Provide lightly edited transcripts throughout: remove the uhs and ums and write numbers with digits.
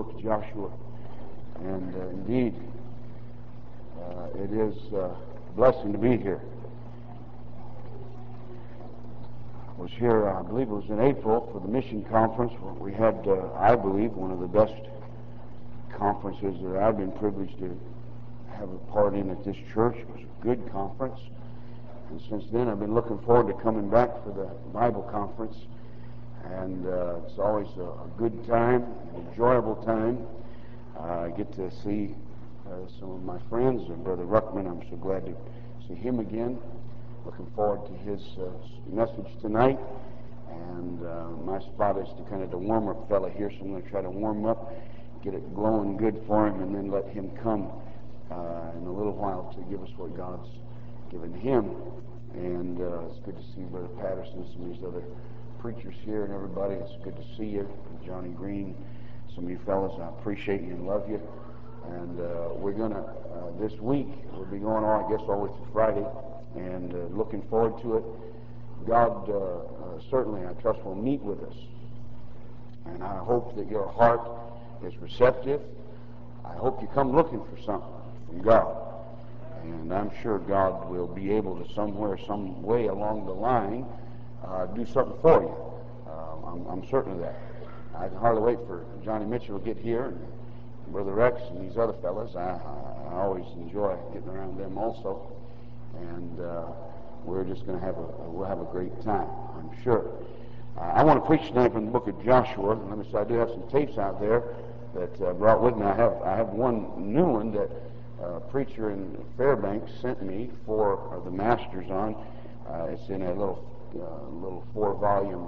book of Joshua. And indeed, it is a blessing to be here. I was here, I believe it was in April, for the mission conference. We had, I believe, one of the best conferences that I've been privileged to have a part in at this church. It was a good conference. And since then, I've been looking forward to coming back for the Bible conference. And it's always a good time, an enjoyable time. I get to see some of my friends, and Brother Ruckman. I'm so glad to see him again. Looking forward to his message tonight. And my spot is to kind of the warm-up fella here, so I'm going to try to warm up, get it glowing good for him, and then let him come in a little while to give us what God's given him. And it's good to see Brother Patterson and some of these other preachers here and everybody. It's good to see you. Johnny Green, some of you fellas, I appreciate you and love you. And we're going to, this week, we'll be going on, I guess, all the way through Friday, and looking forward to it. God certainly, I trust, will meet with us. And I hope that your heart is receptive. I hope you come looking for something from God. And I'm sure God will be able to somewhere, some way along the line, do something for you. I'm certain of that. I can hardly wait for Johnny Mitchell to get here, and Brother Rex and these other fellas. I always enjoy getting around them also. And we're just going to we'll have a great time, I'm sure. I want to preach tonight from the book of Joshua. And let me say, I do have some tapes out there that I brought with me. I have one new one that a preacher in Fairbanks sent me for the masters on. It's in a little 4-volume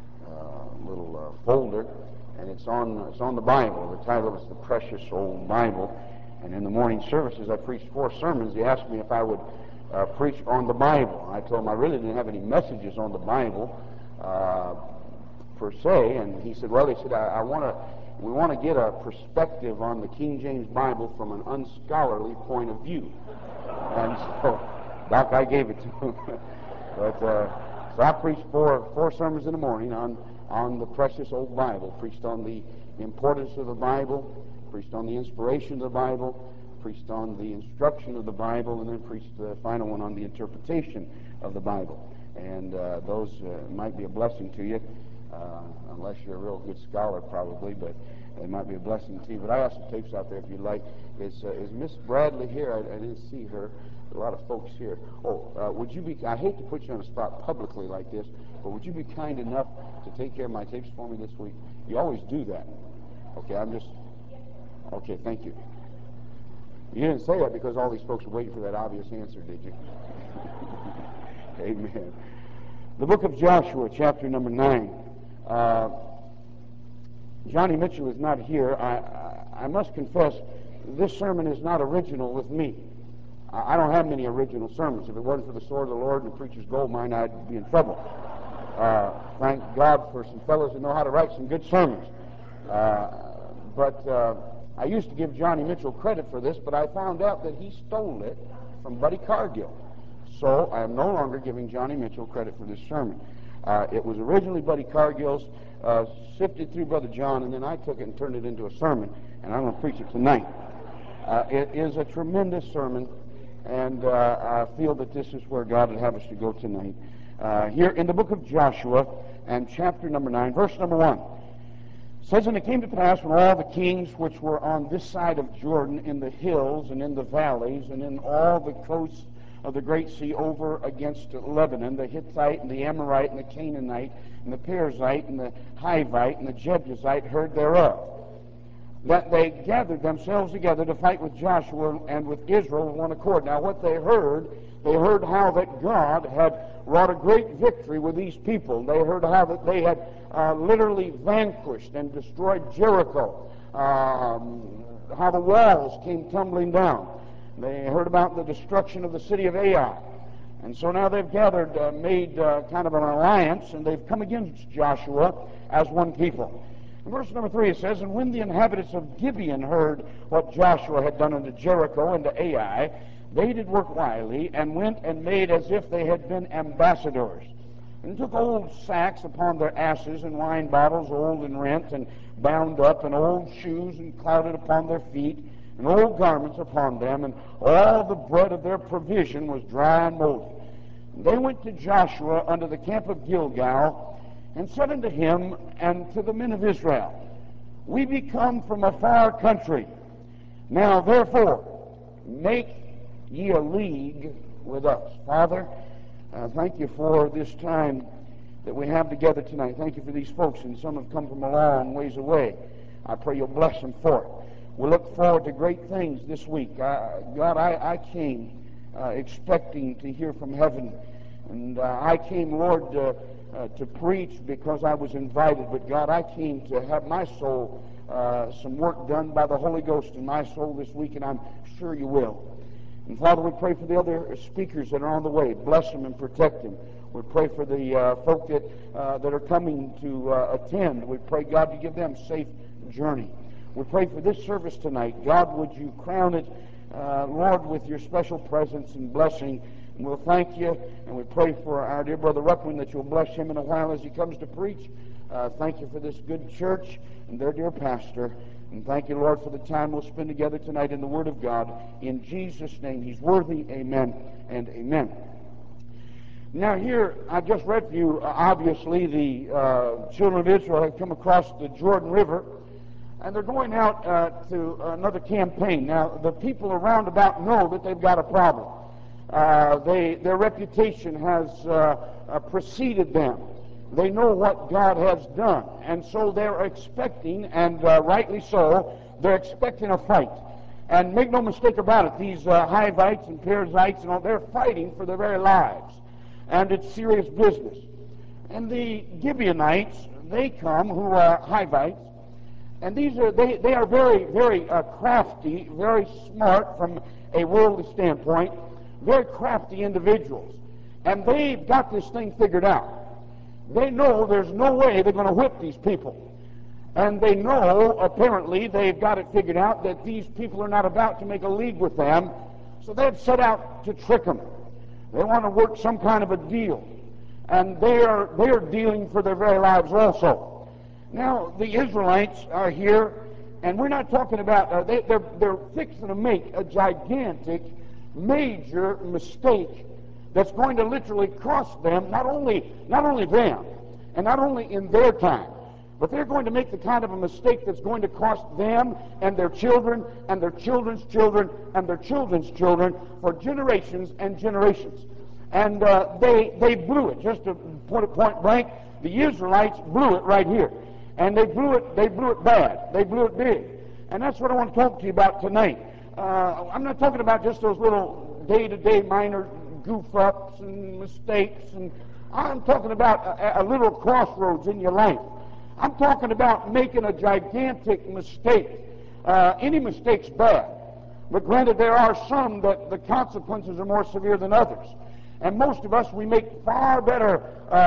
little folder, and it's on the Bible. The title is The Precious Old Bible. And in the morning services, I preached 4 sermons. He asked me if I would preach on the Bible. I told him I really didn't have any messages on the Bible per se, and he said, well, we want to get a perspective on the King James Bible from an unscholarly point of view. And so, Doc, I gave it to him. But so I preached 4 sermons in the morning on the precious old Bible. Preached on the importance of the Bible, preached on the inspiration of the Bible, preached on the instruction of the Bible, and then preached the final one on the interpretation of the Bible. And those might be a blessing to you, unless you're a real good scholar, probably, but it might be a blessing to you. But I have some tapes out there if you'd like. Is Miss Bradley here? I didn't see her. A lot of folks here. Would you be, I hate to put you on the spot publicly like this, but would you be kind enough to take care of my tapes for me this week? You always do that. Okay, okay, thank you. You didn't say that because all these folks are waiting for that obvious answer, did you? Amen. The book of Joshua, chapter number 9. Johnny Mitchell is not here. I must confess, this sermon is not original with me. I don't have many original sermons. If it wasn't for the sword of the Lord and the preacher's gold mine, I'd be in trouble. Thank God for some fellows that know how to write some good sermons. But I used to give Johnny Mitchell credit for this, but I found out that he stole it from Buddy Cargill. So I am no longer giving Johnny Mitchell credit for this sermon. It was originally Buddy Cargill's, sifted through Brother John, and then I took it and turned it into a sermon, and I'm going to preach it tonight. It is a tremendous sermon, and I feel that this is where God would have us to go tonight. Here in the book of Joshua, and chapter number 9, verse number 1, says, and it came to pass when all the kings which were on this side of Jordan, in the hills and in the valleys and in all the coasts of the great sea over against Lebanon, the Hittite and the Amorite and the Canaanite and the Perizzite and the Hivite and the Jebusite heard thereof, that they gathered themselves together to fight with Joshua and with Israel with one accord. Now what they heard how that God had wrought a great victory with these people. They heard how that they had literally vanquished and destroyed Jericho, how the walls came tumbling down. They heard about the destruction of the city of Ai. And so now they've gathered, made kind of an alliance, and they've come against Joshua as one people. In verse number 3 it says, and when the inhabitants of Gibeon heard what Joshua had done unto Jericho and to Ai, they did work wily, and went and made as if they had been ambassadors. and took old sacks upon their asses, and wine bottles old and rent and bound up, and old shoes and clouded upon their feet, and old garments upon them, and all the bread of their provision was dry and moldy. And they went to Joshua unto the camp of Gilgal, and said unto him and to the men of Israel, We be come from a far country. Now therefore make ye a league with us. Father, thank you for this time that we have together tonight. Thank you for these folks, and some have come from a long ways away. I pray you'll bless them for it. We look forward to great things this week. God, I came expecting to hear from heaven, and I came, Lord, to preach because I was invited. But God, I came to have my soul, some work done by the Holy Ghost in my soul this week, and I'm sure you will. And Father, we pray for the other speakers that are on the way. Bless them and protect them. We pray for the folk that are coming to attend. We pray, God, to give them safe journey. We pray for this service tonight. God, would you crown it, Lord, with your special presence and blessing. And we'll thank you, and we pray for our dear brother Ruckman that you'll bless him in a while as he comes to preach. Thank you for this good church and their dear pastor. And thank you, Lord, for the time we'll spend together tonight in the Word of God. In Jesus' name, he's worthy. Amen and amen. Now here, I just read for you, obviously, the children of Israel have come across the Jordan River, and they're going out to another campaign. Now, the people around about know that they've got a problem. Their reputation has preceded them. They know what God has done, and so they're expecting, and rightly so, they're expecting a fight. And make no mistake about it, these Hivites and Perizzites and all, they're fighting for their very lives, and it's serious business. And the Gibeonites, they come, who are Hivites, and they are very, very crafty, very smart from a worldly standpoint, very crafty individuals, and they've got this thing figured out. They know there's no way they're going to whip these people. And they know, apparently, they've got it figured out that these people are not about to make a league with them, so they've set out to trick them. They want to work some kind of a deal. And they are dealing for their very lives also. Now, the Israelites are here, and we're not talking about, they're fixing to make a gigantic, major mistake that's going to literally cost them, not only them, and not only in their time, but they're going to make the kind of a mistake that's going to cost them and their children and their children's children and their children's children for generations and generations. And they blew it. Just to put it point blank, the Israelites blew it right here. And they blew it bad. They blew it big. And that's what I want to talk to you about tonight. I'm not talking about just those little day-to-day minor goof-ups and mistakes, and I'm talking about a little crossroads in your life. I'm talking about making a gigantic mistake. Any mistake's bad, but granted, there are some that the consequences are more severe than others. And most of us, we make far better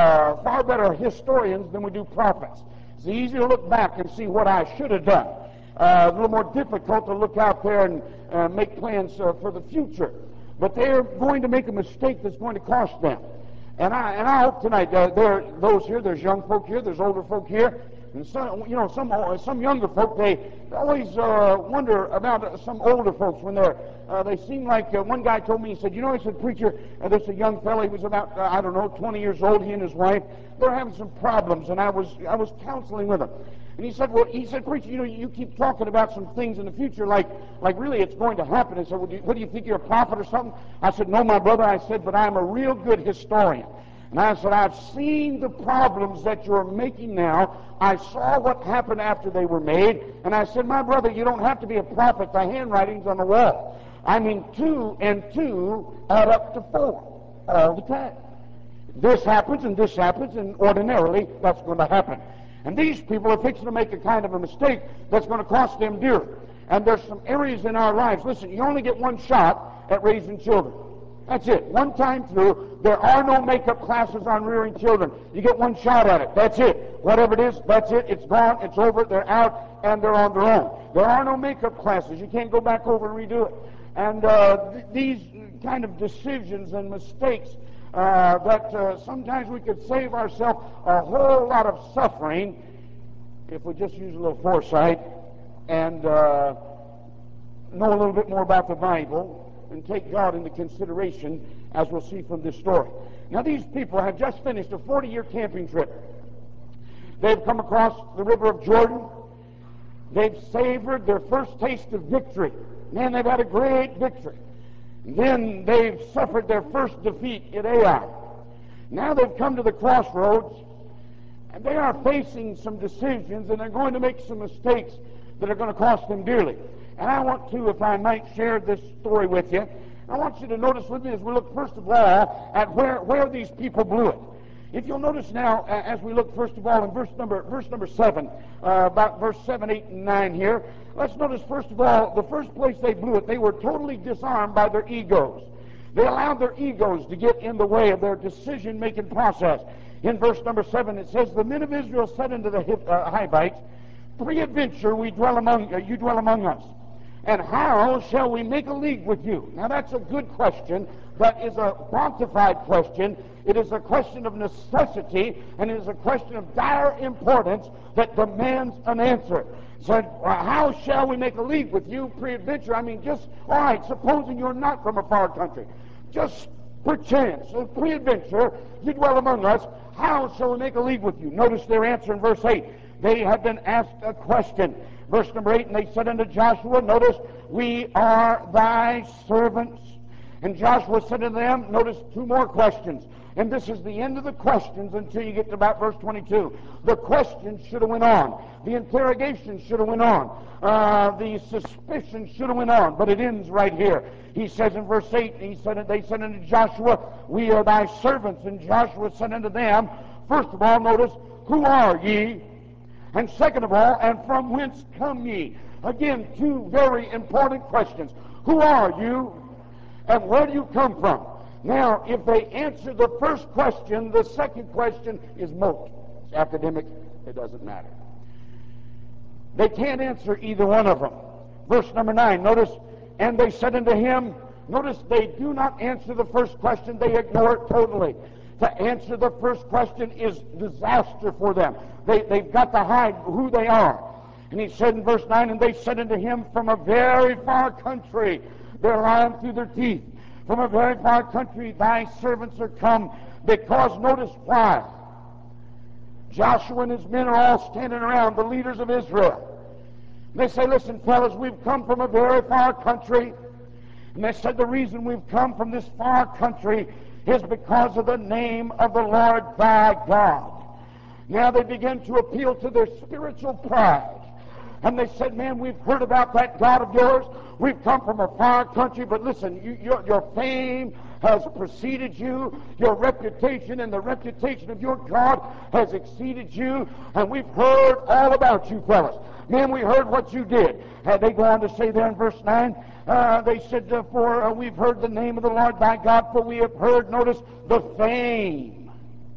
historians than we do prophets. It's easy to look back and see what I should have done. A little more difficult to look out there and make plans for the future. But they're going to make a mistake that's going to cost them. And I hope tonight, there are those here, there's young folk here, there's older folk here, and some younger folk, they always wonder about some older folks when they seem like, one guy told me, he said, he said, preacher, there's a young fellow, he was about, 20 years old, he and his wife, they're having some problems, and I was counseling with them. And he said, preacher, you keep talking about some things in the future like really it's going to happen. I said, what do you think, you're a prophet or something? I said, no, my brother, I said, but I'm a real good historian. And I said, I've seen the problems that you're making now. I saw what happened after they were made. And I said, my brother, you don't have to be a prophet. The handwriting's on the wall. I mean, 2 and 2 add up to 4 all the time. This happens, and ordinarily that's going to happen. And these people are fixing to make a kind of a mistake that's going to cost them dear. And there's some areas in our lives. Listen, you only get one shot at raising children. That's it. One time through. There are no makeup classes on rearing children. You get one shot at it. That's it. Whatever it is, that's it. It's gone. It's over. They're out, and they're on their own. There are no makeup classes. You can't go back over and redo it. And these kind of decisions and mistakes that sometimes we could save ourselves a whole lot of suffering if we just use a little foresight and know a little bit more about the Bible and take God into consideration, as we'll see from this story. Now, these people have just finished a 40-year camping trip. They've come across the river of Jordan. They've savored their first taste of victory. Man, they've had a great victory. Then they've suffered their first defeat at Ai. Now they've come to the crossroads, and they are facing some decisions, and they're going to make some mistakes that are going to cost them dearly. And I want to, if I might, share this story with you. I want you to notice with me as we look first of all at where these people blew it. If you'll notice now, as we look first of all in verse number 7, about verse 7, 8, and 9 here, let's notice first of all, the first place they blew it, they were totally disarmed by their egos. They allowed their egos to get in the way of their decision-making process. In verse number 7, it says, "The men of Israel said unto the Hivites, Peradventure you dwell among us, and how shall we make a league with you?" Now that's a good question. That is a bonafide question. It is a question of necessity, and it is a question of dire importance that demands an answer. Said, how shall we make a league with you? Peradventure, I mean, just, all right, supposing you're not from a far country. Just perchance, peradventure, you dwell among us. How shall we make a league with you? Notice their answer in verse 8. They have been asked a question. Verse number 8, and they said unto Joshua, notice, we are thy servants. And Joshua said to them, notice two more questions. And this is the end of the questions until you get to about verse 22. The questions should have went on. The interrogation should have went on. The suspicion should have went on. But it ends right here. He says in verse 8, they said unto Joshua, we are thy servants. And Joshua said unto them, first of all, notice, who are ye? And second of all, and from whence come ye? Again, two very important questions. Who are you? And where do you come from? Now, if they answer the first question, the second question is moot. It's academic. It doesn't matter. They can't answer either one of them. Verse number 9, notice, and they said unto him, notice they do not answer the first question. They ignore it totally. To answer the first question is disaster for them. They've got to hide who they are. And he said in verse 9, and they said unto him, from a very far country, they're lying through their teeth, from a very far country thy servants are come, because, notice why, Joshua and his men are all standing around, the leaders of Israel. And they say, listen, fellas, we've come from a very far country. And they said the reason we've come from this far country is because of the name of the Lord thy God. Now they begin to appeal to their spiritual pride. And they said, man, we've heard about that God of yours. We've come from a far country, but listen, your fame has preceded you. Your reputation and the reputation of your God has exceeded you. And we've heard all about you, fellas. Man, we heard what you did. They go on to say there in verse 9, they said, for we've heard the name of the Lord thy God, for we have heard, notice, the fame.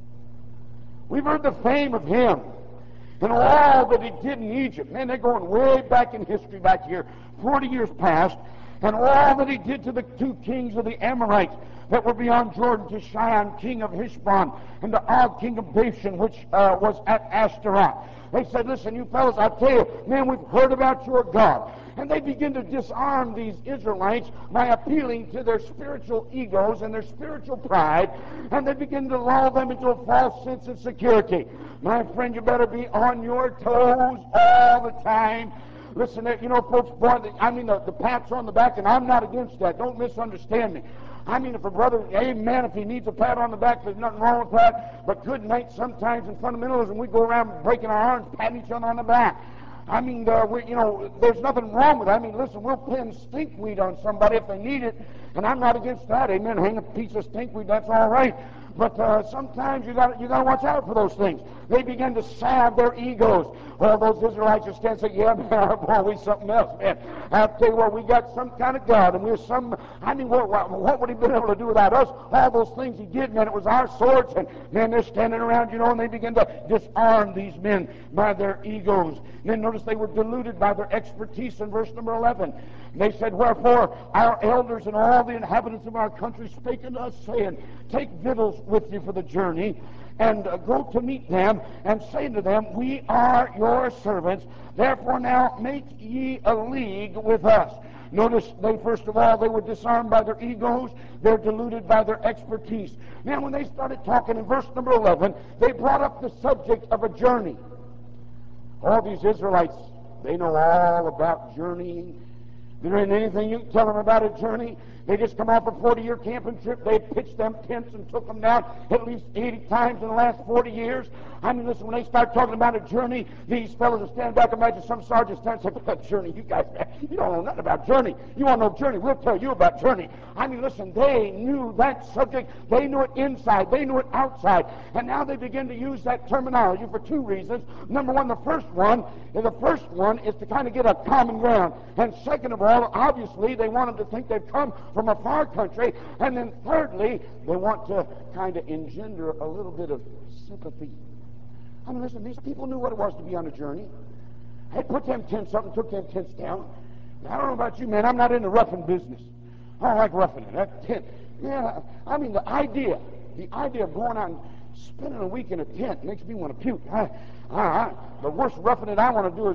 We've heard the fame of him. And all that he did in Egypt. Man, they're going way back in history back here, 40 years past. And all that he did to the two kings of the Amorites that were beyond Jordan, to Sihon, king of Heshbon, and to Og, king of Bashan, which was at Ashtaroth. They said, listen, you fellas, I tell you, man, we've heard about your God. And they begin to disarm these Israelites by appealing to their spiritual egos and their spiritual pride, and they begin to lull them into a false sense of security. My friend, you better be on your toes all the time. Listen, you know, folks, boy, I mean, the pats on the back, and I'm not against that. Don't misunderstand me. I mean, if a brother, amen, if he needs a pat on the back, there's nothing wrong with that. But good night, sometimes in fundamentalism, we go around breaking our arms, patting each other on the back. I mean, there's nothing wrong with it. I mean, listen, we'll pin stinkweed on somebody if they need it, and I'm not against that. Amen. Hang a piece of stinkweed, that's all right. But sometimes you got to watch out for those things. They begin to salve their egos. Well, those Israelites just stand and say, yeah, man, boy, we something else, man. I'll tell you what, we got some kind of God, and we're some, I mean, what would he been able to do without us? All those things he did, man, it was our swords, and man, they're standing around, and they begin to disarm these men by their egos. And then notice they were deluded by their expertise in verse number 11. And they said, wherefore our elders and all the inhabitants of our country spake unto us, saying, take victuals with you for the journey, and go to meet them, and say to them, we are your servants, therefore now make ye a league with us. Notice they, first of all, they were disarmed by their egos. They're deluded by their expertise. Now when they started talking in verse number 11, they brought up the subject of a journey. All these Israelites, they know all about journeying. There ain't anything you can tell them about a journey. They just come off a 40-year camping trip. They pitched them tents and took them down at least 80 times in the last 40 years. I mean, listen, when they start talking about a journey, these fellows will stand back. Imagine some sergeant stands and say, journey, you guys, you don't know nothing about journey. You want to know journey, we'll tell you about journey. I mean, listen, they knew that subject. They knew it inside. They knew it outside. And now they begin to use that terminology for two reasons. Number one, the first one is to kind of get a common ground. And second of all, obviously, they want them to think they've come from a far country. And then thirdly, they want to kind of engender a little bit of sympathy. I mean, listen, these people knew what it was to be on a journey. They put them tents up and took them tents down. Now, I don't know about you, man. I'm not in the roughing business. I don't like roughing it. That tent. Yeah, I mean, the idea of going out and spending a week in a tent makes me want to puke. The worst roughing it I want to do is,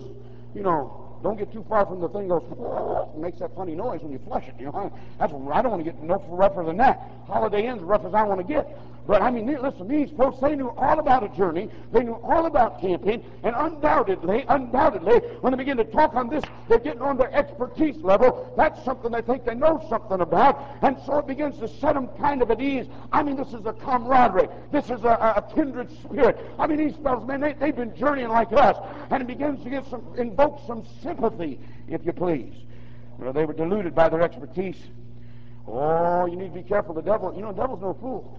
don't get too far from the thing goes, it makes that funny noise when you flush it. I don't want to get no rougher than that. Holiday Inn's rough as I want to get. But I mean, listen, these folks, they knew all about a journey. They knew all about camping. And undoubtedly, when they begin to talk on this, they're getting on their expertise level. That's something they think they know something about. And so it begins to set them kind of at ease. I mean, this is a camaraderie. This is a kindred spirit. I mean, these fellows, man, they've been journeying like us. And it begins to invoke some sympathy, if you please. They were deluded by their expertise. Oh, you need to be careful. The devil's no fool.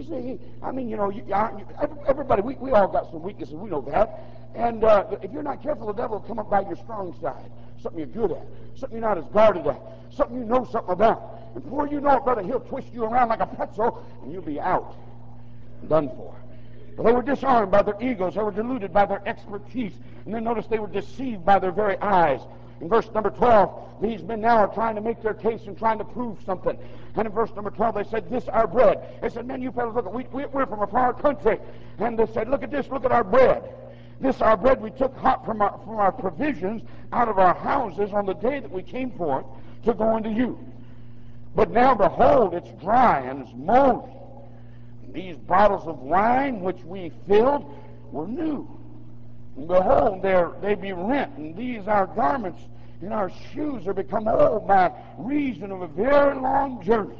Everybody, we all got some weaknesses. We know that. And if you're not careful, the devil will come up by your strong side. Something you're good at. Something you're not as guarded at. Something you know something about. And before you know it, brother, he'll twist you around like a pretzel, and you'll be out. Done for. But they were disarmed by their egos. They were deluded by their expertise. And then notice they were deceived by their very eyes. In verse number 12, these men now are trying to make their case and trying to prove something. And in verse number 12, they said, this our bread. They said, man, you fellas, look, we're from a far country. And they said, look at this, look at our bread. This our bread we took hot from our provisions out of our houses on the day that we came forth to go unto you. But now, behold, it's dry and it's moldy. These bottles of wine which we filled were new. And behold, they be rent, and these our garments and our shoes are become old by reason of a very long journey.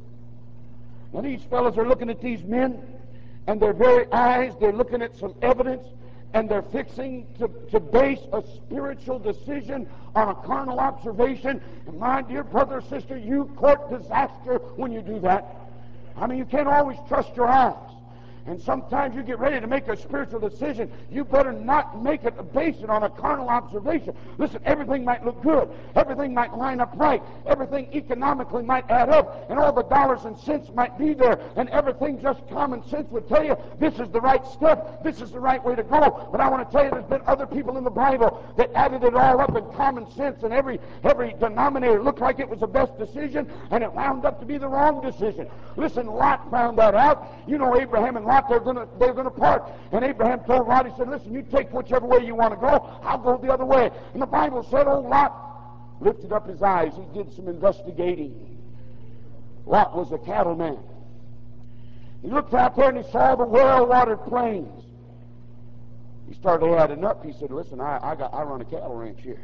Now these fellows are looking at these men, and their very eyes, they're looking at some evidence, and they're fixing to base a spiritual decision on a carnal observation. And my dear brother or sister, you court disaster when you do that. I mean, you can't always trust your eyes. And sometimes you get ready to make a spiritual decision. You better not make it, base it on a carnal observation. Listen, everything might look good. Everything might line up right. Everything economically might add up. And all the dollars and cents might be there. And everything just common sense would tell you this is the right step. This is the right way to go. But I want to tell you there's been other people in the Bible that added it all up in common sense. And every denominator looked like it was the best decision. And it wound up to be the wrong decision. Listen, Lot found that out. Abraham and Lot, they're going to part. And Abraham told Lot, he said, listen, you take whichever way you want to go. I'll go the other way. And the Bible said, Lot lifted up his eyes. He did some investigating. Lot was a cattleman. He looked out there and he saw the well-watered plains. He started adding up. He said, listen, I run a cattle ranch here.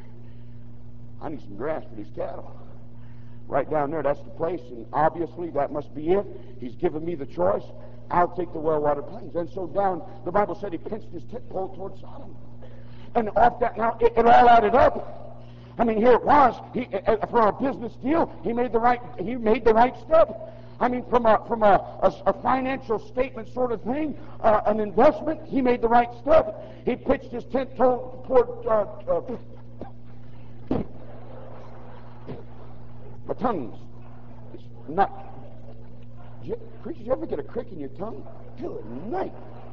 I need some grass for these cattle. Right down there, that's the place, and obviously that must be it. He's given me the choice. I'll take the well-watered plains. And so down, the Bible said he pinched his tent pole towards Sodom. And off that, now it all added up. I mean, here it was. For a business deal, he made the right step. I mean, from a financial statement sort of thing, an investment, he made the right step. He pitched his tent toward my tongue's not. Preacher, you ever get a crick in your tongue? Good night.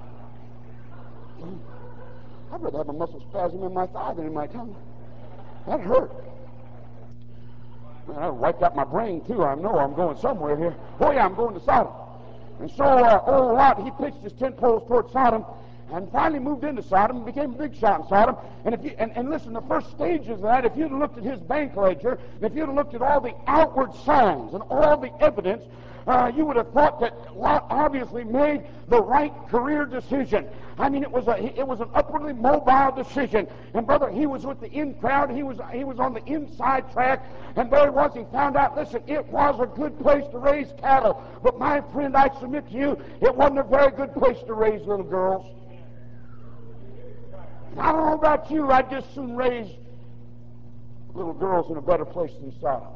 I'd rather have a muscle spasm in my thigh than in my tongue. That hurt. Man, I wiped out my brain too. I know I'm going somewhere here. Oh yeah, I'm going to Sodom. And so old Lot, he pitched his tent poles toward Sodom, and finally moved into Sodom and became a big shot in Sodom. And if you and listen, the first stages of that, if you'd looked at his bank ledger, if you'd looked at all the outward signs and all the evidence, you would have thought that Lot obviously made the right career decision. I mean, it was an upwardly mobile decision. And brother, he was with the in crowd. He was on the inside track. And there he was. He found out, listen, it was a good place to raise cattle. But my friend, I submit to you, it wasn't a very good place to raise little girls. I don't know about you, I'd just soon raise little girls in a better place than Sodom.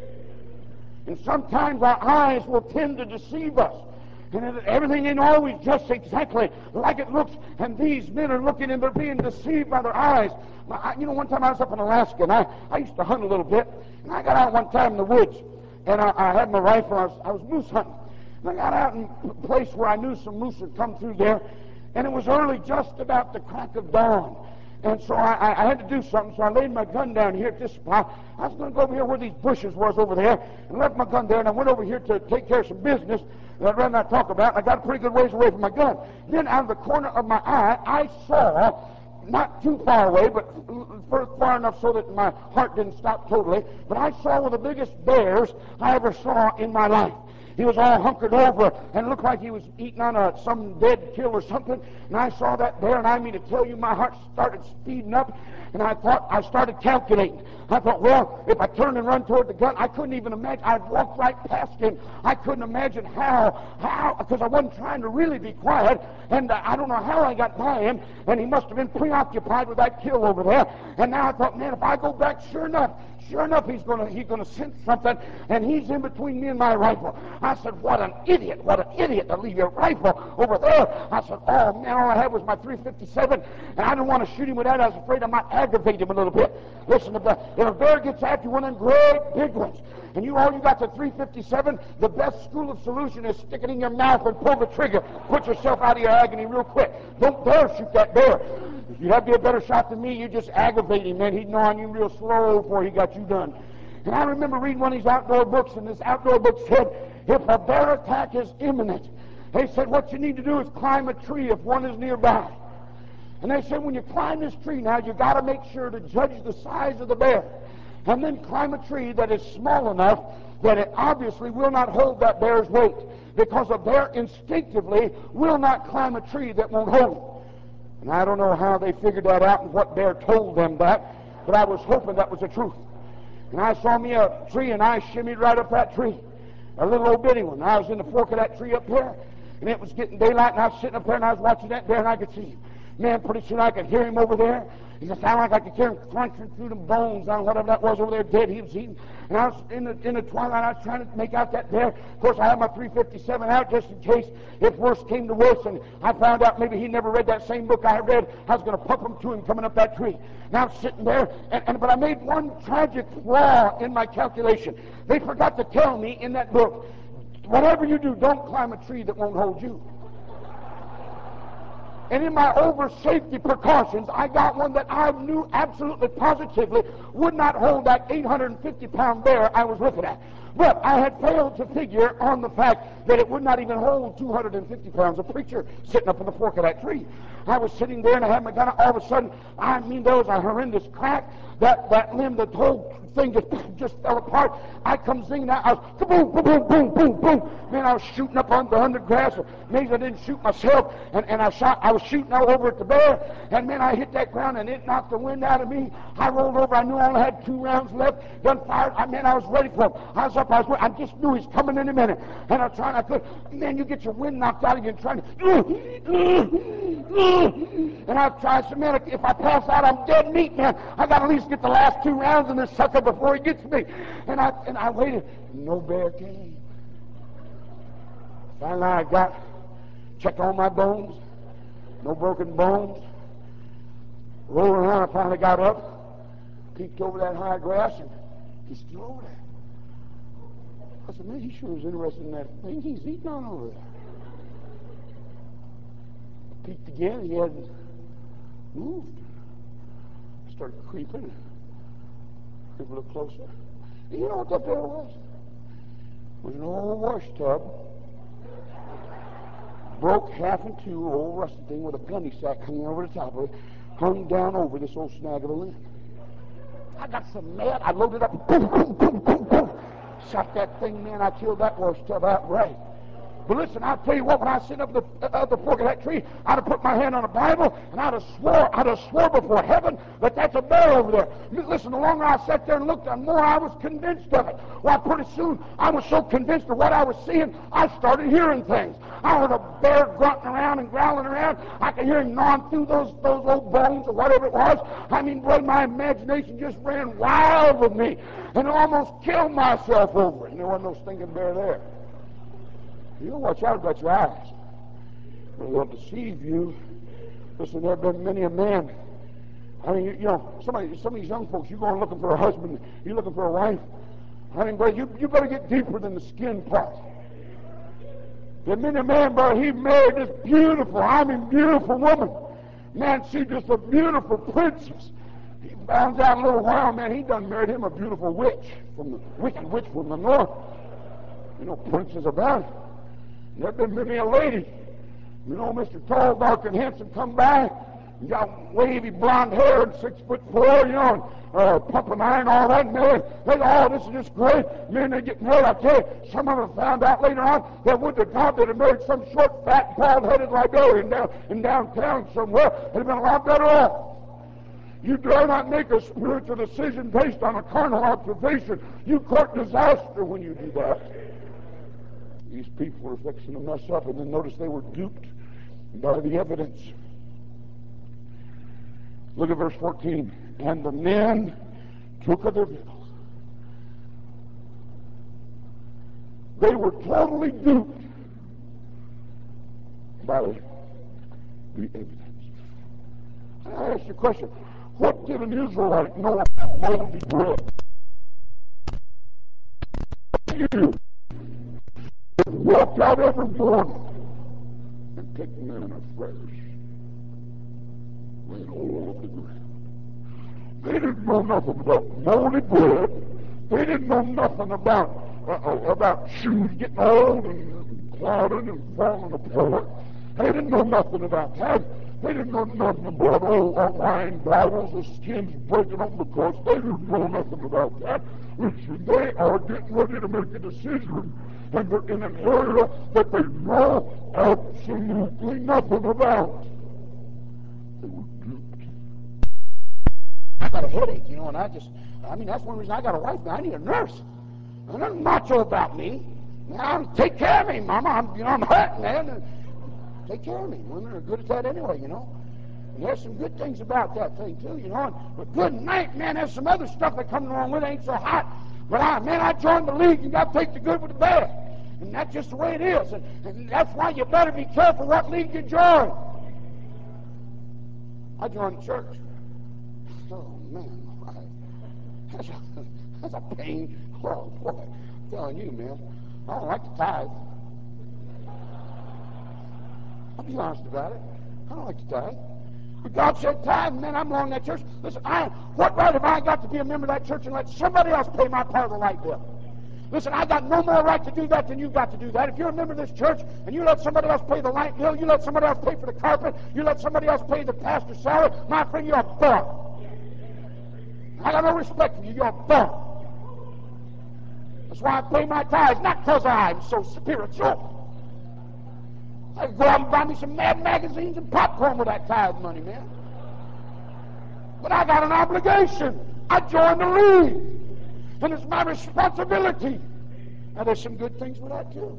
And sometimes our eyes will tend to deceive us. And everything ain't always just exactly like it looks. And these men are looking and they're being deceived by their eyes. One time I was up in Alaska, and I used to hunt a little bit. And I got out one time in the woods, and I had my rifle. I was moose hunting. And I got out in a place where I knew some moose had come through there. And it was early, just about the crack of dawn. And so I had to do something, so I laid my gun down here at this spot. I was going to go over here where these bushes was over there, and left my gun there, and I went over here to take care of some business that I'd rather not talk about, and I got a pretty good ways away from my gun. Then out of the corner of my eye, I saw, not too far away, but far enough so that my heart didn't stop totally, but I saw one of the biggest bears I ever saw in my life. He was all hunkered over and looked like he was eating on some dead kill or something. And I saw that bear, and I mean to tell you, my heart started speeding up. And I started calculating. I thought, well, if I turned and run toward the gun, I couldn't even imagine. I'd walk right past him. I couldn't imagine how, because I wasn't trying to really be quiet. And I don't know how I got by him. And he must have been preoccupied with that kill over there. And now I thought, man, if I go back, sure enough, he's going to sense something, and he's in between me and my rifle. I said, what an idiot to leave your rifle over there. I said, oh man, all I had was my .357, and I didn't want to shoot him with that. I was afraid I might aggravate him a little bit. Listen, if a bear gets after you, one of them great big ones, and you got the .357, the best school of solution is stick it in your mouth and pull the trigger. Put yourself out of your agony real quick. Don't dare shoot that bear. If you have to be a better shot than me, you just aggravate him, man. He'd know on you real slow before he got you done. And I remember reading one of these outdoor books, and this outdoor book said, if a bear attack is imminent, they said what you need to do is climb a tree if one is nearby. And they said when you climb this tree now, you got to make sure to judge the size of the bear. And then climb a tree that is small enough that it obviously will not hold that bear's weight. Because a bear instinctively will not climb a tree that won't hold him. And I don't know how they figured that out and what bear told them that, but I was hoping that was the truth. And I saw me a tree, and I shimmied right up that tree, a little old bitty one. I was in the fork of that tree up there, and it was getting daylight, and I was sitting up there, and I was watching that bear, and I could see him. Man, pretty soon I could hear him over there. It just sounded like I could hear him crunching through the bones on whatever that was over there, dead he was eating. And I was in the twilight, I was trying to make out that bear. Of course, I had my .357 out just in case if worse came to worse. And I found out maybe he never read that same book I read. I was going to pump him to him coming up that tree. Now I'm sitting there, but I made one tragic flaw in my calculation. They forgot to tell me in that book, whatever you do, don't climb a tree that won't hold you. And in my over safety precautions, I got one that I knew absolutely positively would not hold that 850-pound bear I was looking at. But I had failed to figure on the fact that it would not even hold 250 pounds. A preacher sitting up in the fork of that tree. I was sitting there, and I had my gun. All of a sudden, I mean, there was a horrendous crack. That limb, the whole thing just fell apart. I come zinging out. I was boom, boom, boom, boom, boom, boom. Man, I was shooting up under grass. Maybe I didn't shoot myself, and I was shooting all over at the bear, and man, I hit that ground, and it knocked the wind out of me. I rolled over. I knew I only had 2 rounds left. Gun fired. I was ready for him. I was up. I just knew he's coming in a minute, and I tried. I could. Man, you get your wind knocked out of you and trying to. And I tried. I said, man, if I pass out, I'm dead meat, man. I got to at least get the last 2 rounds in this sucker before he gets me. And I waited. No bear came. Finally, checked all my bones, no broken bones. Rolled around, I finally got up, peeked over that high grass, and he's still over there. I said, man, he sure is interested in that thing he's eating on over there. I peeked again, he hadn't moved. I started creeping a little closer. And you know what that there was? It was an old wash tub, broke half in two, old rusty thing with a gunny sack hanging over the top of it, hung down over this old snag of a limb. I got so mad, I loaded up, boom, boom, boom, boom, boom. Shot that thing, man, I killed that wash tub outright. But listen, I'll tell you what, when I sit up at the fork of that tree, I'd have put my hand on the Bible, and I'd have swore before heaven that that's a bear over there. Listen, the longer I sat there and looked, the more I was convinced of it. Well, pretty soon, I was so convinced of what I was seeing, I started hearing things. I heard a bear grunting around and growling around. I could hear him gnawing through those old bones or whatever it was. I mean, boy, my imagination just ran wild with me, and I almost killed myself over it. And there wasn't no stinking bear there. You don't watch out about your eyes. They'll deceive you. Listen, there have been many a man. I mean, you know, some of these young folks, you're going looking for a husband, you're looking for a wife. I mean, boy, you better get deeper than the skin part. There many a man, boy, he married this beautiful woman. Man, she's just a beautiful princess. He finds out in a little while, man, he done married him a beautiful witch, from the wicked witch from the north. You know, princes about it. There been many a lady, you know, Mr. Tall, Dark, and Handsome come by, and got wavy blonde hair and 6'4", you know, and pumping iron, all that, and they oh, this is just great. Man, they get married. I tell you, some of them found out later on that would to God they'd have married some short, fat, bald-headed librarian in downtown somewhere. They'd have been a lot better off. You dare not make a spiritual decision based on a carnal observation. You court disaster when you do that. These people were fixing to mess up, and then notice they were duped by the evidence. Look at verse 14. And the men took of their victuals. They were totally duped by the evidence. I ask you a question. What did an Israelite know about moldy bread? You walked out every morning and picked manna fresh, laid all over the ground. They didn't know nothing about moldy bread. They didn't know nothing about shoes getting old and clouded and falling apart. They didn't know nothing about that. They didn't know nothing about old wine bottles, the skins breaking off the course. They didn't know nothing about that. Listen, they are getting ready to make a decision, and they're in an area that they know absolutely nothing about. They were duped. I got a headache, you know, and that's one reason I got a wife now. I need a nurse. There's nothing macho about me. Now, take care of me, Mama. I'm hurt, man. Take care of me. Women are good at that anyway, you know. And there's some good things about that thing, too, you know. But good night, man, there's some other stuff that comes along with it. Ain't so hot. But I joined the league. You got to take the good with the bad. And that's just the way it is. And that's why you better be careful what league you join. I joined the church. Oh, man. That's a pain. Oh, boy. I'm telling you, man. I don't like to tithe. I'll be honest about it. I don't like to tithe. But God said tithe, man, I'm belong to that church. Listen, what right have I got to be a member of that church and let somebody else pay my part of the light bill? Listen, I got no more right to do that than you got to do that. If you're a member of this church and you let somebody else pay the light bill, you let somebody else pay for the carpet, you let somebody else pay the pastor's salary, my friend, you're a bum. I got no respect for you. You're a bum. That's why I pay my tithes, not because I'm so spiritual. I could go out and buy me some Mad magazines and popcorn with that tithe money, man. But I got an obligation. I joined the league. And it's my responsibility. Now, there's some good things with that, too.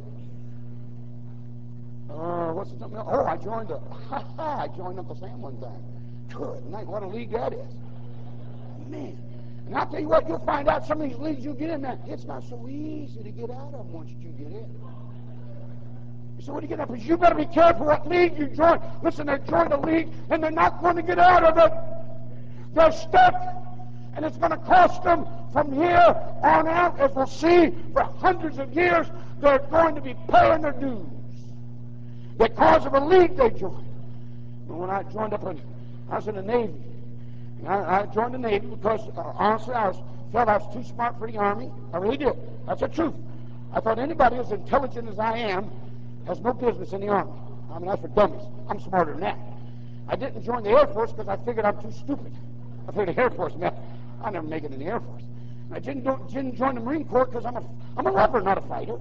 What's the something else? Oh, I joined Uncle Sam one time. Good night. What a league that is. Man. And I'll tell you what, you'll find out some of these leagues you get in, man, it's not so easy to get out of them once you get in. You say, what are you getting up? He says, you better be careful what league you join. Listen, they joined a league, and they're not going to get out of it. They're stuck, and it's going to cost them from here on out, as we'll see, for hundreds of years, they're going to be paying their dues because of a league they joined. And when I joined up, I was in the Navy. And I joined the Navy because, honestly, I felt I was too smart for the Army. I really did. That's the truth. I thought anybody as intelligent as I am has no business in the Army. I mean, that's for dummies. I'm smarter than that. I didn't join the Air Force because I figured I'm too stupid. I figured the Air Force, man, I'll never make it in the Air Force. And I didn't join the Marine Corps because I'm a lover, not a fighter.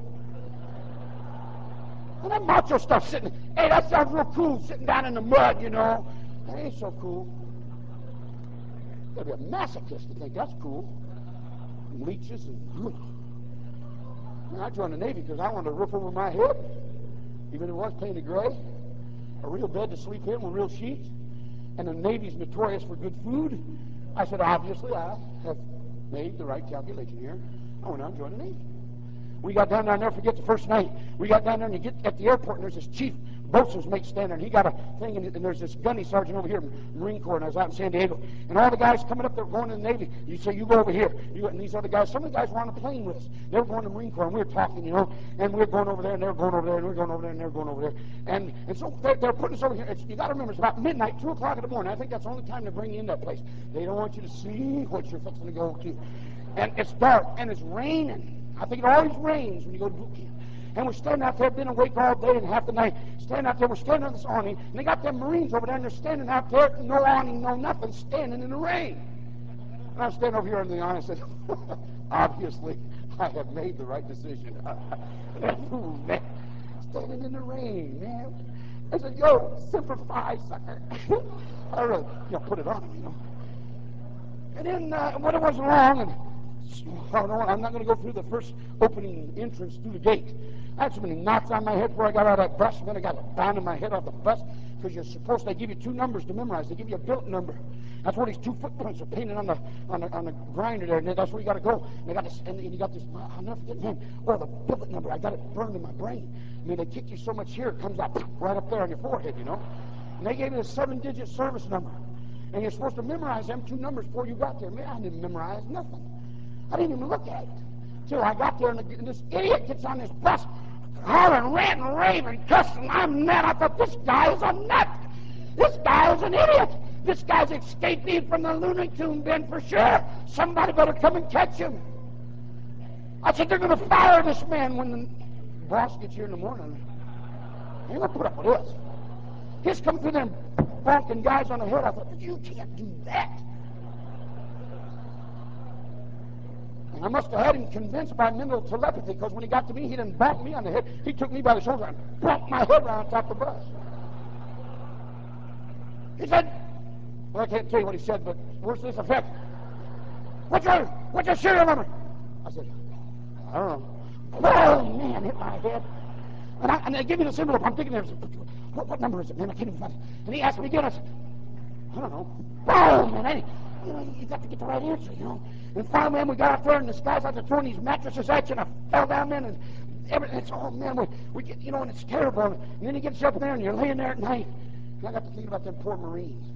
And that macho stuff sitting, hey, that sounds real cool, sitting down in the mud, you know. That ain't so cool. You gotta be a masochist to think that's cool. And leeches and I joined the Navy because I wanted a roof over my head, even if it was painted gray, a real bed to sleep in with real sheets, and the Navy's notorious for good food. I said, obviously, I have made the right calculation here. I went out and joined the Navy. We got down there, I'll never forget the first night. We got down there, and you get at the airport, and there's this chief boatswain's mate standing there, and he got a thing, and there's this gunny sergeant over here, Marine Corps, and I was out in San Diego, and all the guys coming up there going to the Navy, you say, you go over here, and these other guys, some of the guys were on the plane with us. They were going to the Marine Corps, and we were talking, you know, and we were going over there, and they were going over there, and we were going over there, and they were going over there. And so they're putting us over here. You got to remember, it's about midnight, 2 o'clock in the morning. I think that's the only time they bring you in that place. They don't want you to see what you're fixing to go to. And it's dark, and it's raining. I think it always rains when you go to boot camp. And we're standing out there, been awake all day and half the night. Standing out there, we're standing on this awning, and they got them Marines over there, and they're standing out there, no awning, no nothing, standing in the rain. And I'm standing over here in the awning, and I said, obviously, I have made the right decision. Ooh, man, standing in the rain, man. I said, yo, Semper Fi, sucker. I really, put it on him, you know. And then, when it wasn't long, and I'm not going to go through the first opening entrance through the gate. I had so many knots on my head before I got out of that bus, and then I got a pound in my head off the bus, because you're supposed to give you 2 numbers to memorize. They give you a billet number. That's where these 2 footprints are painted on the grinder there, and that's where you got to go. And they got this, and you got this. I'll never forget, man. Oh, the billet number. I got it burned in my brain. I mean, they kick you so much here, it comes out right up there on your forehead, you know. And they gave me a 7-digit service number, and you're supposed to memorize them 2 numbers before you got there. Man, I didn't memorize nothing. I didn't even look at it till I got there, and this idiot gets on this bus, hollering, ranting, raving, cussing. I'm mad. I thought, this guy is a nut. This guy is an idiot. This guy's escaping from the Looney Tune bin for sure. Somebody better come and catch him. I said, they're going to fire this man when the boss gets here in the morning. I ain't going to put up with this. He's come through them bonking guys on the head. I thought, you can't do that. And I must have had him convinced by mental telepathy, because when he got to me, he didn't bonk me on the head. He took me by the shoulder and bonked my head around top of the bus. He said, well, I can't tell you what he said, but worse to this effect. What's your serial number? I said, I don't know. Oh, man, hit my head. And they give me this envelope. I'm thinking, what number is it, man? I can't even find it. And he asked me again. I said, I don't know. Oh, man, you got to get the right answer, you know. And finally, man, we got up there, and this guy's out there throwing these mattresses at you, and I fell down there, and everything. It's, oh, man, we get, you know, and it's terrible. And then he gets up there, and you're laying there at night. And I got to thinking about them poor Marines.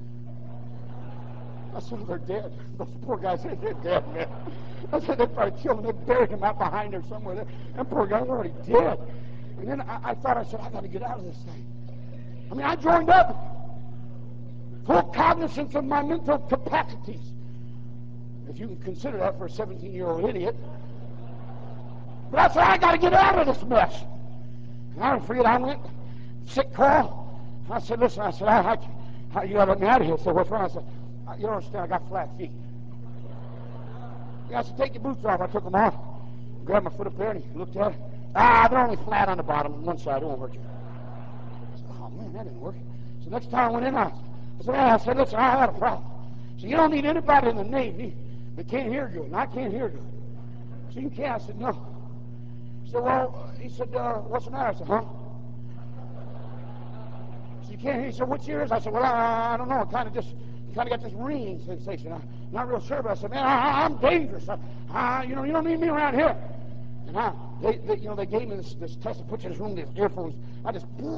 I said, they're dead. Those poor guys, they're dead, man. I said, they probably killed him. They buried him out behind there somewhere. Them poor guys are already dead. And then I thought, I said, I got to get out of this thing. I mean, I joined up, full cognizance of my mental capacities, if you can consider that for a 17-year-old idiot. But I said, I got to get out of this mess. And I don't forget, I went, sick call. I said, listen, I said, how you got to let me out of here? I said, what's wrong? I said, you don't understand, I got flat feet. I said, take your boots off. I took them off, grabbed my foot up there, and he looked at it. They're only flat on the bottom, one side, it won't hurt you. I said, oh, man, that didn't work. So next time I went in, I said, listen, I had a problem. So you don't need anybody in the Navy that can't hear good, and I can't hear good. So you can't? I said, no. He said, well, what's the matter? I said, huh? So you can't hear? He said, what's yours? I said, well, I don't know. I kind of got this ringing sensation. I'm not real sure, but I said, man, I'm dangerous. You don't need me around here. And they gave me this test. They put you in this room, these earphones. I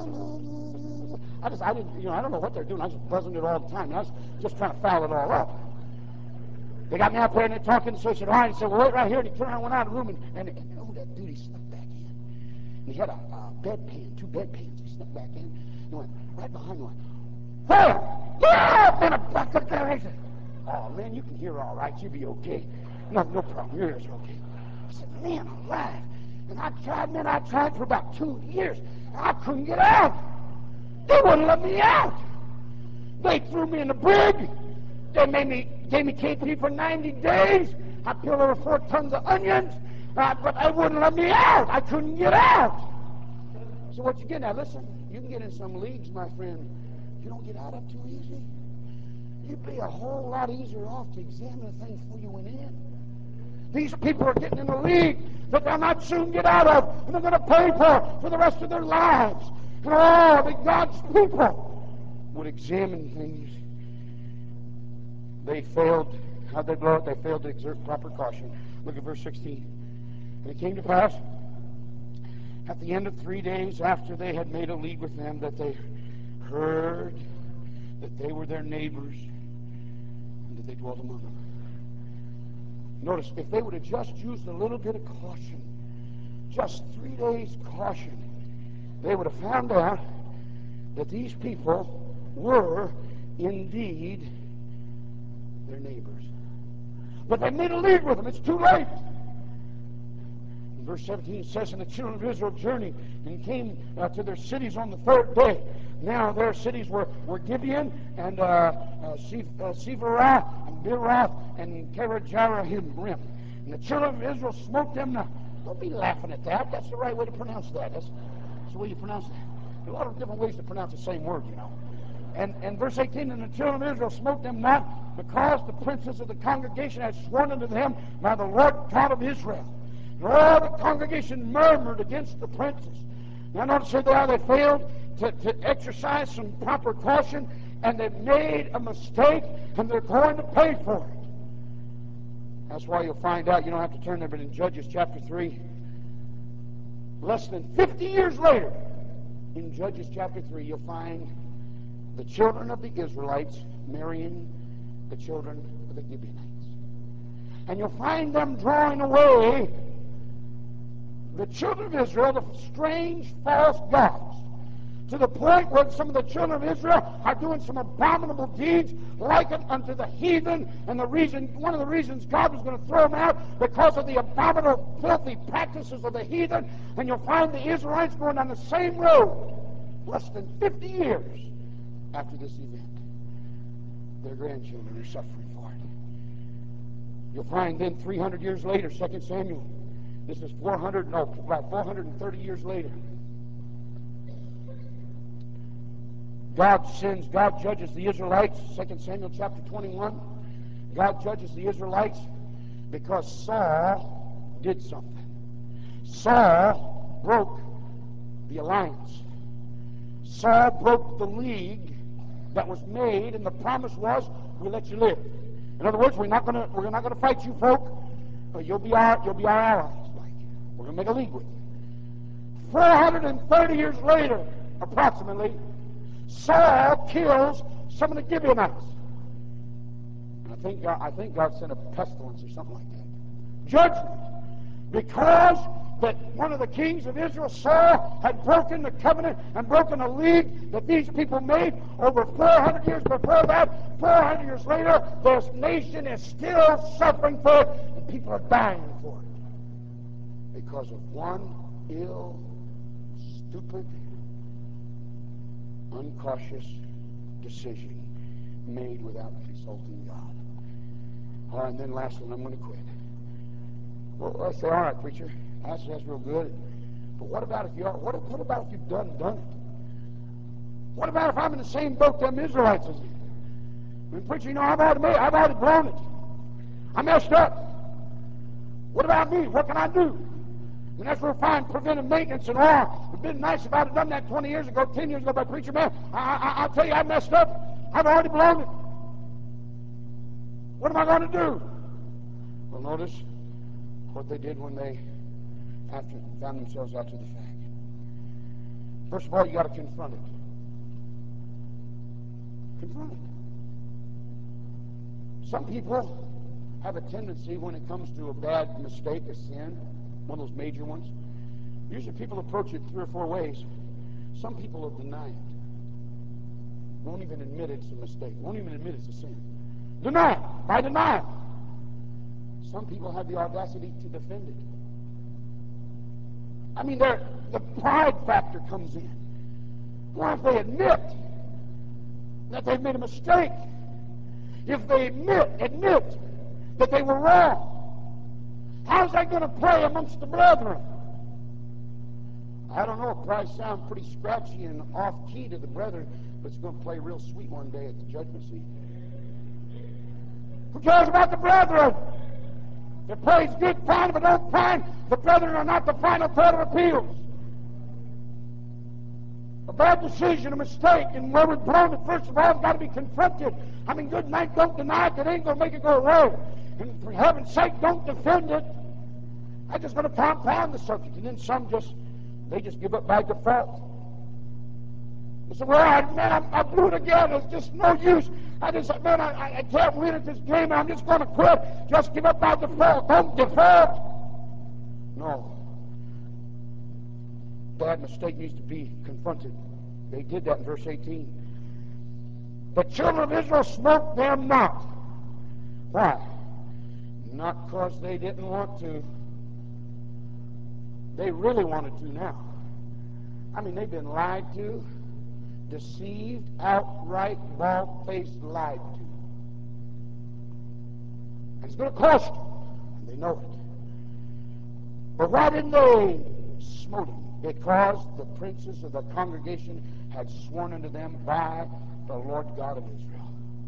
didn't, I don't know what they're doing. I was just buzzing it all the time. I was just trying to foul it all up. They got me up there and they're talking, so I said, all right. He said, well, wait right here. And he turned around and went out of the room, and you know who that dude? He snuck back in. And he had a bedpan, 2 bedpans. He snuck back in. He went right behind me. Where? Get up! And I said, oh, man, you can hear all right. You'll be okay. No problem. Your ears are okay. I said, man, alive. And I tried for about 2 years. I couldn't get out. They wouldn't let me out. They threw me in the brig. They gave me KP for 90 days. I peeled over 4 tons of onions. But they wouldn't let me out. I couldn't get out. So what you get now? Listen, you can get in some leagues, my friend. You don't get out of too easy. You'd be a whole lot easier off to examine the things before you went in. These people are getting in a league that they'll not soon get out of, and they're going to pay for the rest of their lives. And that God's people would examine things. They failed. How'd they blow it? They failed to exert proper caution. Look at verse 16. And it came to pass, at the end of 3 days after they had made a league with them, that they heard that they were their neighbors, and that they dwelt among them. Notice, if they would have just used a little bit of caution, just 3 days caution, they would have found out that these people were indeed their neighbors. But they made a league with them. It's too late. In verse 17 it says, and the children of Israel journeyed and came to their cities on the 3rd day. Now their cities were Gibeon and Sevarah and Birath and Kirjathjearim. And the children of Israel smote them. Now, don't be laughing at that. That's the right way to pronounce that. That's the way you pronounce it. There are a lot of different ways to pronounce the same word, you know. And verse 18, and the children of Israel smote them not, because the princes of the congregation had sworn unto them by the Lord God of Israel. And all the congregation murmured against the princes. Now notice here they failed to exercise some proper caution, and they made a mistake, and they're going to pay for it. That's why you'll find out, you don't have to turn there, but in Judges chapter 3, less than 50 years later, in Judges chapter 3, you'll find the children of the Israelites marrying the children of the Gibeonites. And you'll find them drawing away the children of Israel, the strange false gods, to the point where some of the children of Israel are doing some abominable deeds likened unto the heathen. And one of the reasons God was going to throw them out, because of the abominable, filthy practices of the heathen. And you'll find the Israelites going down the same road less than 50 years after this event. Their grandchildren are suffering for it. You'll find then 300 years later, 2 Samuel. This is about 430 years later. God judges the Israelites, 2 Samuel chapter 21. God judges the Israelites because Saul did something. Saul broke the alliance. Saul broke the league that was made, and the promise was, we'll let you live. In other words, we're not gonna fight you folk, but you'll be our allies. We're gonna make a league with you. 430 years later, approximately, Saul kills some of the Gibeonites. And I think God sent a pestilence or something like that. Judgment. Because that one of the kings of Israel, Saul, had broken the covenant and broken a league that these people made over 400 years before that. 400 years later, this nation is still suffering for it, and people are dying for it. Because of one ill, stupid, uncautious decision made without consulting God. All right, and then last one, I'm going to quit. Well, I say, all right, preacher, that's real good. But what about if you've done it? What about if I'm in the same boat them Israelites as you? I mean, preacher, I've already blown it. I messed up. What about me? What can I do? And that's where we find preventive maintenance and all. It'd been nice if I'd have done that 20 years ago, 10 years ago, but preacher, man, I'll tell you, I messed up. I've already blown it. What am I going to do? Well, notice what they did when they after found themselves after the fact. First of all, you got to confront it. Confront it. Some people have a tendency when it comes to a bad mistake, a sin, one of those major ones. Usually people approach it 3 or 4 ways. Some people will deny it. Won't even admit it's a mistake. Won't even admit it's a sin. Deny it. By denial. Some people have the audacity to defend it. I mean, the pride factor comes in. Well, if they admit that they've made a mistake, if they admit that they were wrong, how's that going to play amongst the brethren? I don't know. It probably sounds pretty scratchy and off-key to the brethren, but it's going to play real sweet one day at the judgment seat. Who cares about the brethren? If it plays good, fine. If it don't, fine. The brethren are not the final court of appeals. A bad decision, a mistake, and where we're blown, first of all, it's got to be confronted. I mean, good night, don't deny it. That ain't going to make it go away. And for heaven's sake, don't defend it. I'm just going to pound the subject. And then some they just give up by default. They say, well, man, I blew it again. It's just no use. I can't win at this game. I'm just going to quit. Just give up by default. Don't default. No. Bad mistake needs to be confronted. They did that in verse 18. The children of Israel smote them not. Why? Not because they didn't want to. They really wanted to now. I mean, they've been lied to, deceived, outright, bald-faced lied to. And it's going to cost them, and they know it. But why didn't they smote him? Because the princes of the congregation had sworn unto them by the Lord God of Israel.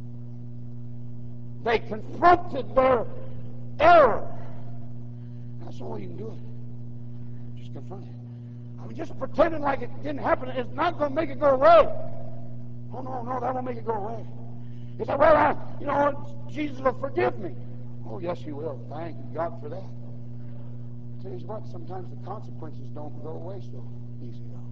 They confronted their error. That's the way you can do it. Just confront it. I mean, just pretending like it didn't happen is not going to make it go away. Oh, no, that won't make it go away. You say, well, Jesus will forgive me. Oh, yes, he will. Thank God for that. I tell you what, sometimes the consequences don't go away so easy, though.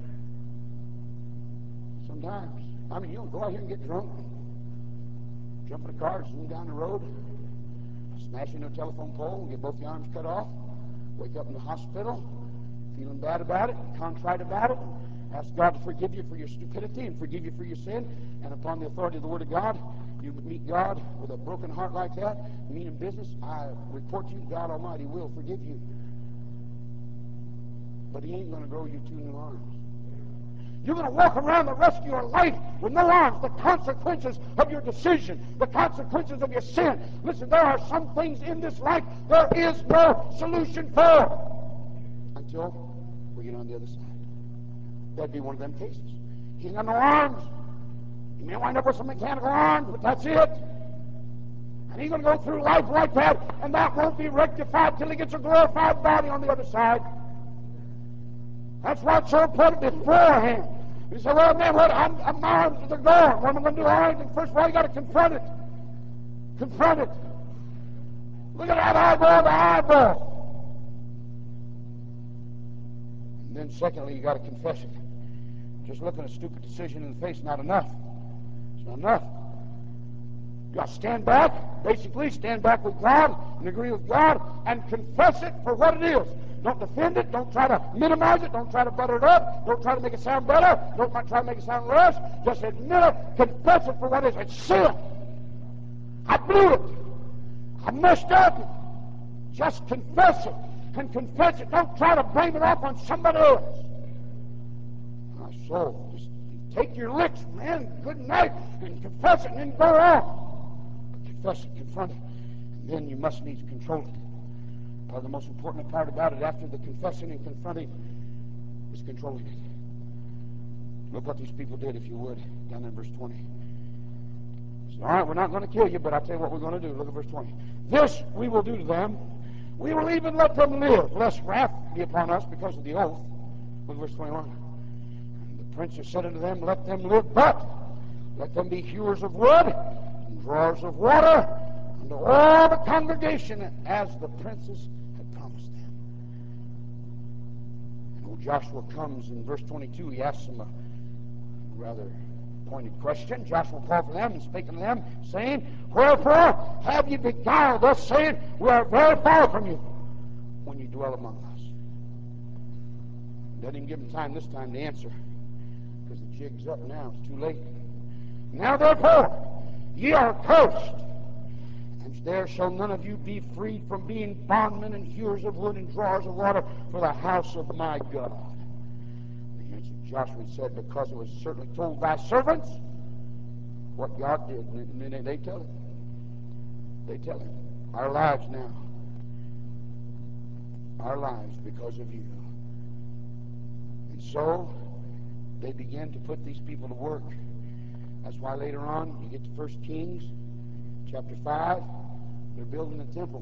Sometimes. I mean, you'll go out here and get drunk, jump in a car, zoom down the road, smash into a telephone pole, and get both your arms cut off, wake up in the hospital, feeling bad about it, contrite about it, ask God to forgive you for your stupidity and forgive you for your sin, and upon the authority of the Word of God, you meet God with a broken heart like that, mean in business, I report to you, God Almighty will forgive you. But He ain't going to grow you 2 new arms. You're going to walk around the rest of your life with no arms. The consequences of your decision, the consequences of your sin. Listen, there are some things in this life there is no solution for until we get on the other side. That'd be one of them cases. He ain't got no arms. He may wind up with some mechanical arms, but that's it. And he's going to go through life like that, and that won't be rectified till he gets a glorified body on the other side. That's why it's so important beforehand. You say, well, man, my arms are gone. What am I going to do? All right, and first of all, you got to confront it. Confront it. Look at that eyeball to eyeball. And then secondly, you got to confess it. Just looking a stupid decision in the face, not enough. It's not enough. You got to stand back, basically stand back with God and agree with God and confess it for what it is. Don't defend it. Don't try to minimize it. Don't try to butter it up. Don't try to make it sound better. Don't try to make it sound less. Just admit it. Confess it for what it is. It's sin. I blew it. I messed up. Just confess it. And confess it. Don't try to blame it off on somebody else. My soul, just take your licks, man. Good night. And confess it and then go on. Confess it. Confront it. And then you must need to control it. The most important part about it after the confessing and confronting is controlling it. Look what these people did, if you would, down there in verse 20. So, all right, we're not going to kill you, but I'll tell you what we're going to do. Look at verse 20. This we will do to them. We will even let them live, lest wrath be upon us because of the oath. Look at verse 21. And the princes said unto them, let them live, but let them be hewers of wood and drawers of water unto all the congregation as the princes had promised them. Well, Joshua comes in verse 22. He asks them a rather pointed question. Joshua called for them and spake unto them, saying, Wherefore have ye beguiled us, saying, We are very far from you, when ye dwell among us? Doesn't even give them time this time to answer, because the jig's up now. It's too late. Now therefore, ye are cursed, and there shall none of you be freed from being bondmen and hewers of wood and drawers of water for the house of my God. He answered Joshua and said, Because it was certainly told thy servants what God did. And then they tell him. They tell him. Our lives now. Our lives because of you. And so they began to put these people to work. That's why later on you get to 1 Kings chapter 5. They're building a temple.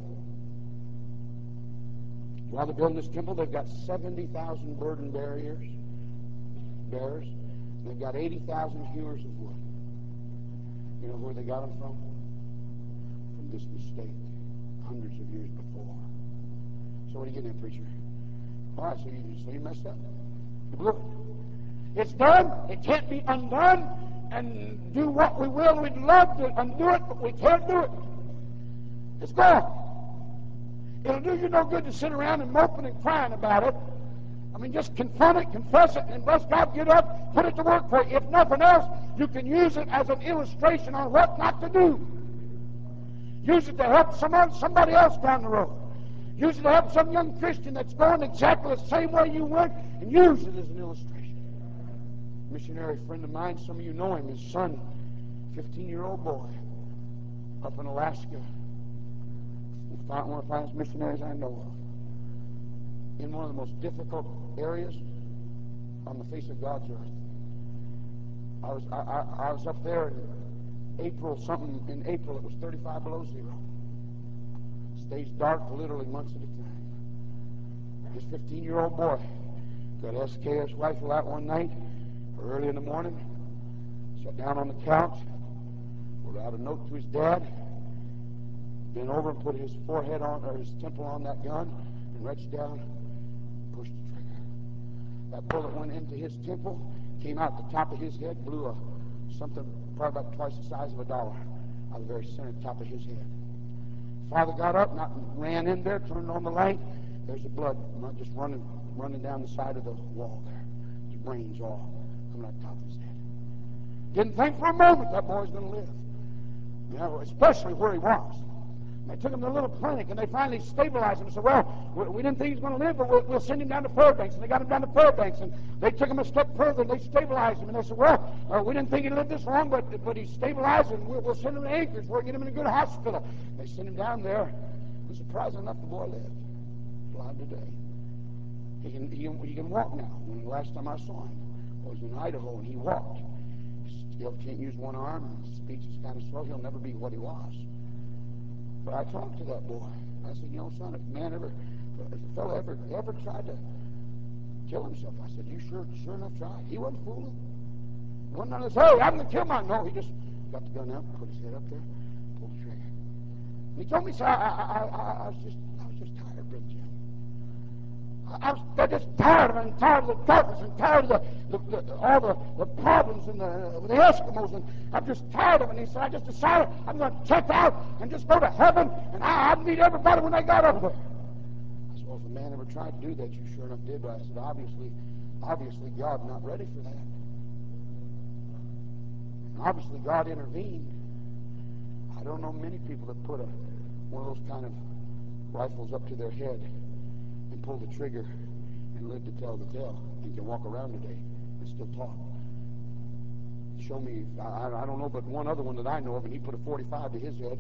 While they're building this temple, they've got 70,000 burden bearers. They've got 80,000 hewers of wood. You know where they got them from? From this mistake hundreds of years before. So what are you getting at, preacher? All right, so you messed up. You blew it. It's done. It can't be undone. And do what we will, we'd love to undo it, but we can't do it. It's gone. It'll do you no good to sit around and moping and crying about it. I mean, just confront it, confess it, and bless God, get up, put it to work for you. If nothing else, you can use it as an illustration on what not to do. Use it to help somebody else down the road. Use it to help some young Christian that's going exactly the same way you went, and use it as an illustration. A missionary friend of mine, some of you know him, his son, 15-year-old boy, up in Alaska. One of the finest missionaries I know of. In one of the most difficult areas on the face of God's earth. I was up there in April in April it was 35 below zero. Stays dark literally months at a time. This 15-year-old boy got SKS rifle out one night early in the morning, sat down on the couch, wrote out a note to his dad, bent over and put his forehead on, or his temple on that gun, and reached down and pushed the trigger. That bullet went into his temple, came out the top of his head, blew something probably about twice the size of a dollar out of the very center top of his head. Father got up, ran in there, turned on the light. There's the blood just running down the side of the wall there. His brains all coming out the top of his head. Didn't think for a moment that boy's going to live. You know, especially where he was. They took him to a little clinic, and they finally stabilized him and said, well, we didn't think he was going to live, but we'll send him down to Fairbanks. And they got him down to Fairbanks, and they took him a step further, and they stabilized him. And they said, well, we didn't think he'd live this long, but he's stabilized, and we'll send him to Anchorage. We'll get him in a good hospital. And they sent him down there, and surprisingly enough, the boy lived. Alive today. He can walk now. When the last time I saw him, I was in Idaho, and he walked. He still can't use one arm, and his speech is kind of slow. He'll never be what he was. But I talked to that boy. I said, you know, son, if a fellow ever tried to kill himself, I said, you sure enough tried. He wasn't fooling. One night I said, hey, I'm going to kill myself. No, he just got the gun out, put his head up there, pulled the trigger. And he told me, sir, I was just tired, Brother Jim. I was just tired of it, and tired of the darkness, and tired of all the problems with the Eskimos, and I'm just tired of it. And he said, I just decided I'm going to check out and just go to heaven, and I'd meet everybody when they got up there. I said, well, if a man ever tried to do that, you sure enough did. But I said, obviously God's not ready for that. And obviously God intervened. I don't know many people that put one of those kind of rifles up to their head and pull the trigger and live to tell the tale and can walk around today and still talk. Show me, I don't know but one other one that I know of, and he put a 45 to his head.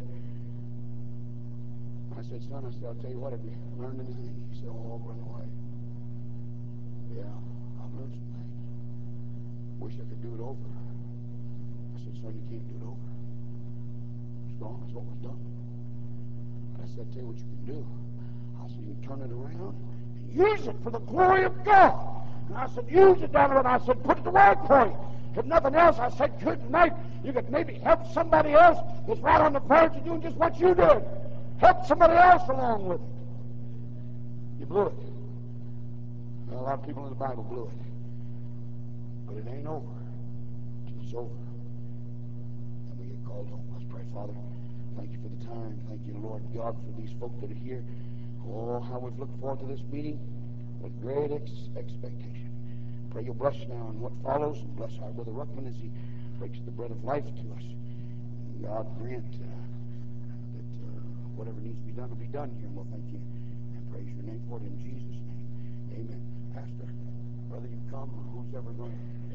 I said, son, I'll tell you what, have you learned anything? He said, oh, Brother White, yeah, I've learned some things. Wish I could do it over. I said, son, you can't do it over. It's gone, it's what was done. But I said, I'll tell you what you can do. I said, you turn it around and use it for the glory of God. And I said, use it down there. And I said, put it to work for you. If nothing else, I said, good night. You could maybe help somebody else that's right on the verge of doing just what you did. Help somebody else along with it. You blew it. a lot of people in the Bible blew it. But it ain't over till it's over. And we get called home. Let's pray. Father, thank you for the time. Thank you, Lord God, for these folk that are here. Oh, how we've looked forward to this meeting with great expectation. Pray you'll bless now and what follows, and bless our brother Ruckman as he breaks the bread of life to us. And God grant that whatever needs to be done will be done here. And we'll thank you and praise your name for it in Jesus' name. Amen. Pastor, brother, you come, or who's ever going to